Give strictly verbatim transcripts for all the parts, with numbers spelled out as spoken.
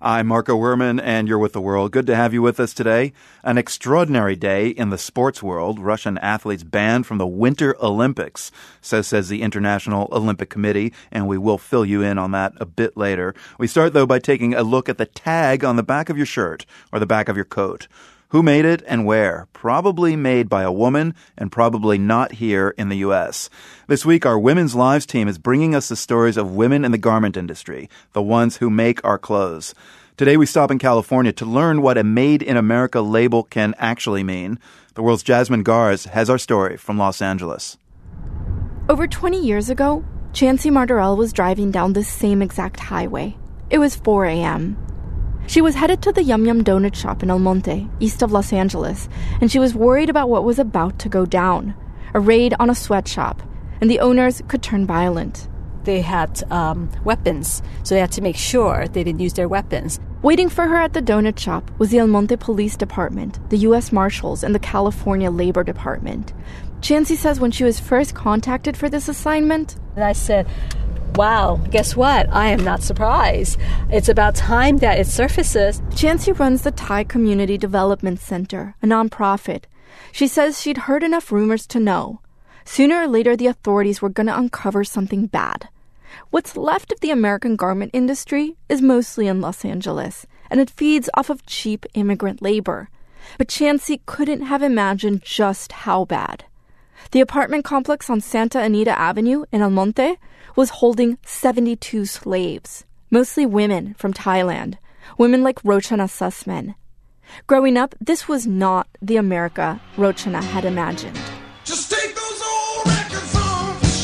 I'm Marco Werman, and you're with The World. Good to have you with us today. An extraordinary day in the sports world. Russian athletes banned from the Winter Olympics, so says the International Olympic Committee, and we will fill you in on that a bit later. We start, though, by taking a look at the tag on the back of your shirt or the back of your coat. Who made it and where? Probably made by a woman and probably not here in the U S. This week, our Women's Lives team is bringing us the stories of women in the garment industry, the ones who make our clothes. Today, we stop in California to learn what a Made in America label can actually mean. The World's Jasmine Gars has our story from Los Angeles. Over twenty years ago, Chancy Martorell was driving down this same exact highway. It was four a.m. She was headed to the Yum Yum donut shop in El Monte, east of Los Angeles, and she was worried about what was about to go down. A raid on a sweatshop, and the owners could turn violent. They had um, weapons, so they had to make sure they didn't use their weapons. Waiting for her at the donut shop was the El Monte Police Department, the U S Marshals, and the California Labor Department. Chancy says when she was first contacted for this assignment, and I said, wow, guess what? I am not surprised. It's about time that it surfaces. Chancy runs the Thai Community Development Center, a nonprofit. She says she'd heard enough rumors to know. Sooner or later, the authorities were going to uncover something bad. What's left of the American garment industry is mostly in Los Angeles, and it feeds off of cheap immigrant labor. But Chancy couldn't have imagined just how bad. The apartment complex on Santa Anita Avenue in El Monte was holding seventy-two slaves, mostly women from Thailand, women like Rochana Sussman. Growing up, this was not the America Rochana had imagined. Just take those old records off the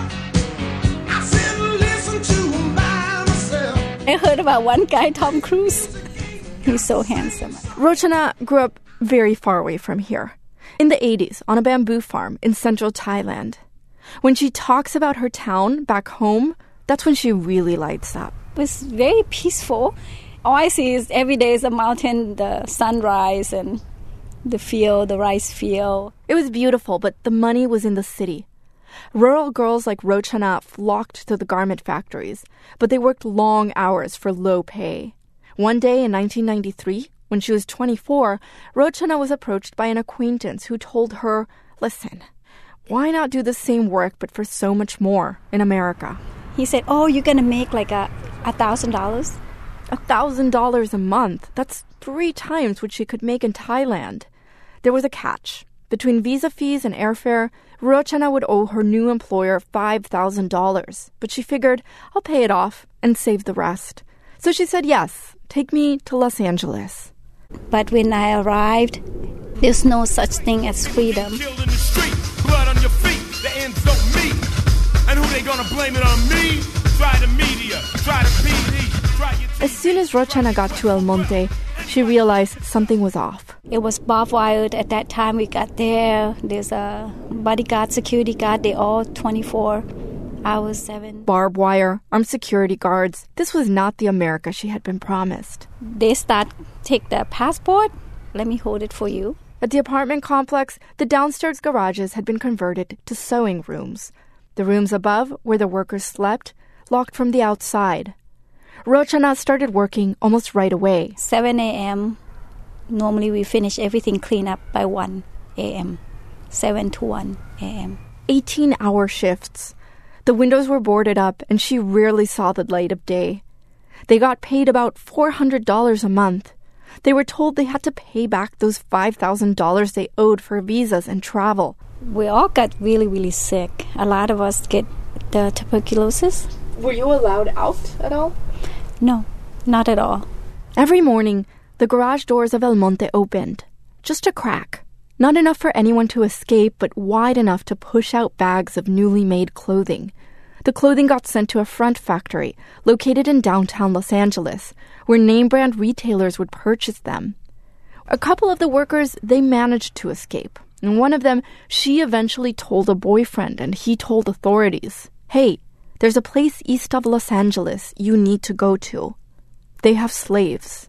shelf. I said listen to them by myself. I heard about one guy, Tom Cruise. He's so handsome. Rochana grew up very far away from here, in the eighties, on a bamboo farm in central Thailand. When she talks about her town back home, that's when she really lights up. It was very peaceful. All I see is every day is the mountain, the sunrise, and the field, the rice field. It was beautiful, but the money was in the city. Rural girls like Rochana flocked to the garment factories, but they worked long hours for low pay. One day in nineteen ninety-three, when she was twenty-four, Rochana was approached by an acquaintance who told her, listen, why not do the same work but for so much more in America? He said, oh, you're going to make like a a thousand dollars? A thousand dollars a month. That's three times what she could make in Thailand. There was a catch. Between visa fees and airfare, Rochana would owe her new employer five thousand dollars. But she figured, I'll pay it off and save the rest. So she said, yes, take me to Los Angeles. But when I arrived, there's no such thing as freedom. Blood on your feet, the ends don't meet. And who they gonna blame it on me? Try the media, try the P D, try your... As soon as Rochana got to El Monte, she realized something was off. It was barbed wire at that time we got there. There's a bodyguard, security guard, they all twenty-four hours, seven. Barbed wire, armed security guards. This was not the America she had been promised. They start, take the passport, let me hold it for you. At the apartment complex, the downstairs garages had been converted to sewing rooms. The rooms above, where the workers slept, locked from the outside. Rochana started working almost right away. seven a.m. Normally we finish everything clean up by one a.m. seven to one a.m. eighteen-hour shifts. The windows were boarded up, and she rarely saw the light of day. They got paid about four hundred dollars a month. They were told they had to pay back those five thousand dollars they owed for visas and travel. We all got really, really sick. A lot of us get the tuberculosis. Were you allowed out at all? No, not at all. Every morning, the garage doors of El Monte opened. Just a crack. Not enough for anyone to escape, but wide enough to push out bags of newly made clothing. The clothing got sent to a front factory located in downtown Los Angeles, where name-brand retailers would purchase them. A couple of the workers, they managed to escape. And one of them, she eventually told a boyfriend, and he told authorities, hey, there's a place east of Los Angeles you need to go to. They have slaves.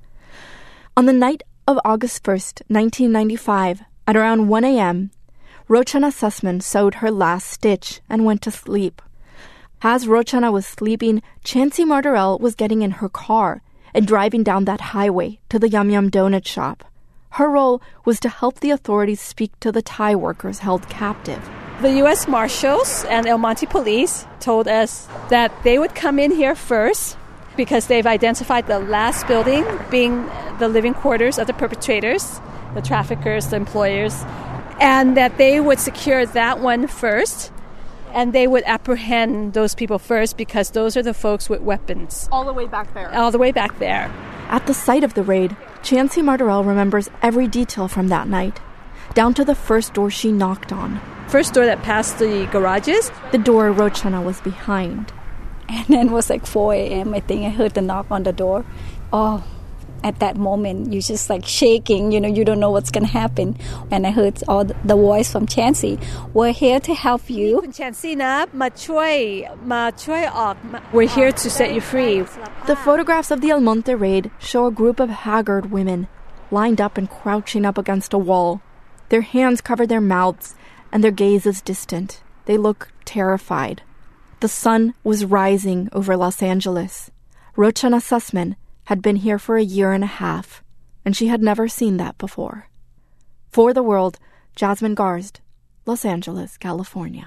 On the night of August first, nineteen ninety-five, at around one a.m., Rochana Sussman sewed her last stitch and went to sleep. As Rochana was sleeping, Chancy Martorell was getting in her car, and driving down that highway to the Yum Yum donut shop. Her role was to help the authorities speak to the Thai workers held captive. The U S Marshals and El Monte Police told us that they would come in here first because they've identified the last building being the living quarters of the perpetrators, the traffickers, the employers, and that they would secure that one first, and they would apprehend those people first because those are the folks with weapons. All the way back there. All the way back there. At the site of the raid, Chancey Martorell remembers every detail from that night, down to the first door she knocked on. First door that passed the garages. The door Rochana was behind. And then it was like four a.m. I think I heard the knock on the door. Oh, at that moment, you're just like shaking. You know, you don't know what's going to happen. And I heard all the, the voice from Chancey. We're here to help you. Chancey na, ma choy, ma choy ok. We're here to set you free. The photographs of the El Monte raid show a group of haggard women lined up and crouching up against a wall. Their hands cover their mouths, and their gaze is distant. They look terrified. The sun was rising over Los Angeles. Rochana Sussman had been here for a year and a half, and she had never seen that before. For the World, Jasmine Garsd, Los Angeles, California.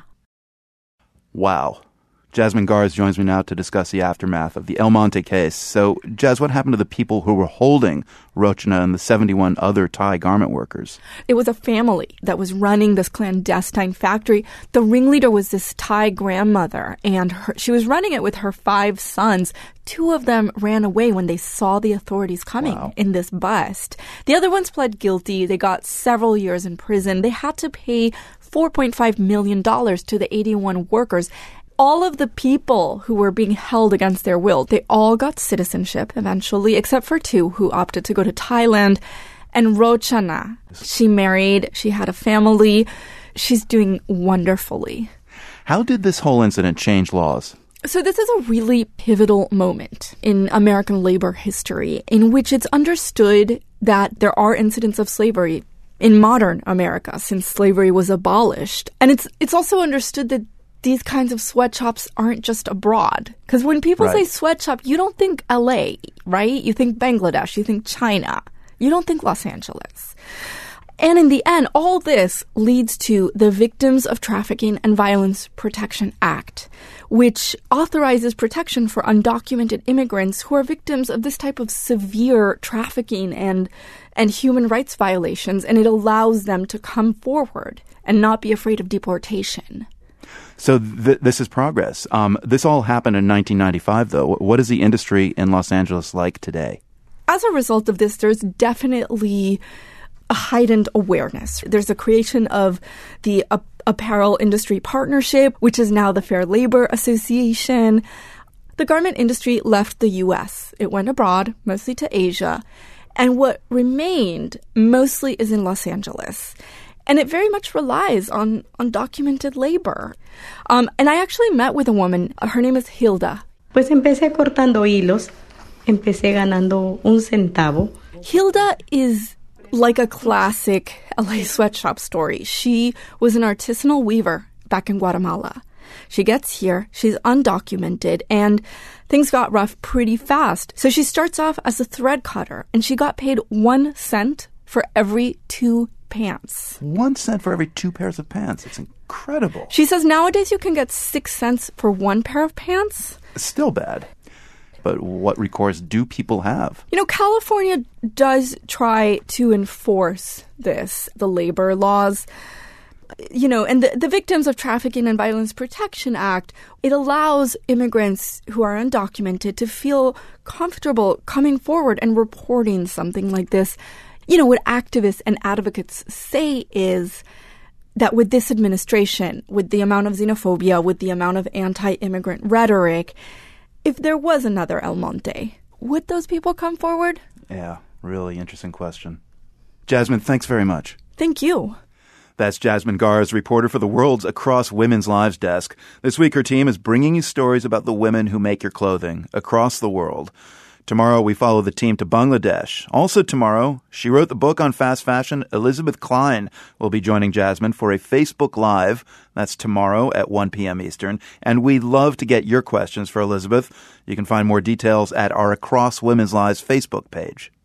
Wow. Jasmine Garsd joins me now to discuss the aftermath of the El Monte case. So, Jazz, what happened to the people who were holding Rochana and the seventy-one other Thai garment workers? It was a family that was running this clandestine factory. The ringleader was this Thai grandmother, and her, she was running it with her five sons. Two of them ran away when they saw the authorities coming Wow. in this bust. The other ones pled guilty. They got several years in prison. They had to pay four point five million dollars to the eighty-one workers. All of the people who were being held against their will, they all got citizenship eventually, except for two who opted to go to Thailand. And Rochana, she married, she had a family. She's doing wonderfully. How did this whole incident change laws? So this is a really pivotal moment in American labor history in which it's understood that there are incidents of slavery in modern America since slavery was abolished. And it's it's also understood that these kinds of sweatshops aren't just abroad. Because when people Right. say sweatshop, you don't think L A, right? You think Bangladesh, you think China. You don't think Los Angeles. And in the end, all this leads to the Victims of Trafficking and Violence Protection Act, which authorizes protection for undocumented immigrants who are victims of this type of severe trafficking and, and human rights violations, and it allows them to come forward and not be afraid of deportation. So th- this is progress. Um, this all happened in nineteen ninety-five, though. What is the industry in Los Angeles like today? As a result of this, there's definitely a heightened awareness. There's a creation of the uh, Apparel Industry Partnership, which is now the Fair Labor Association. The garment industry left the U S. It went abroad, mostly to Asia. And what remained mostly is in Los Angeles. And it very much relies on undocumented labor. Um, and I actually met with a woman. Her name is Hilda. Pues empecé cortando hilos, empecé ganando un centavo. Hilda is like a classic L A sweatshop story. She was an artisanal weaver back in Guatemala. She gets here, she's undocumented, and things got rough pretty fast. So she starts off as a thread cutter, and she got paid one cent for every two pants. One cent for every two pairs of pants. It's incredible. She says nowadays you can get six cents for one pair of pants. Still bad. But what recourse do people have? You know, California does try to enforce this, the labor laws. You know, and the, the Victims of Trafficking and Violence Protection Act, it allows immigrants who are undocumented to feel comfortable coming forward and reporting something like this. You know, what activists and advocates say is that with this administration, with the amount of xenophobia, with the amount of anti-immigrant rhetoric, if there was another El Monte, would those people come forward? Yeah, really interesting question. Jasmine, thanks very much. Thank you. That's Jasmine Garsd, reporter for the World's Across Women's Lives desk. This week, her team is bringing you stories about the women who make your clothing across the world. Tomorrow, we follow the team to Bangladesh. Also tomorrow, she wrote the book on fast fashion. Elizabeth Klein will be joining Jasmine for a Facebook Live. That's tomorrow at one p.m. Eastern. And we'd love to get your questions for Elizabeth. You can find more details at our Across Women's Lives Facebook page.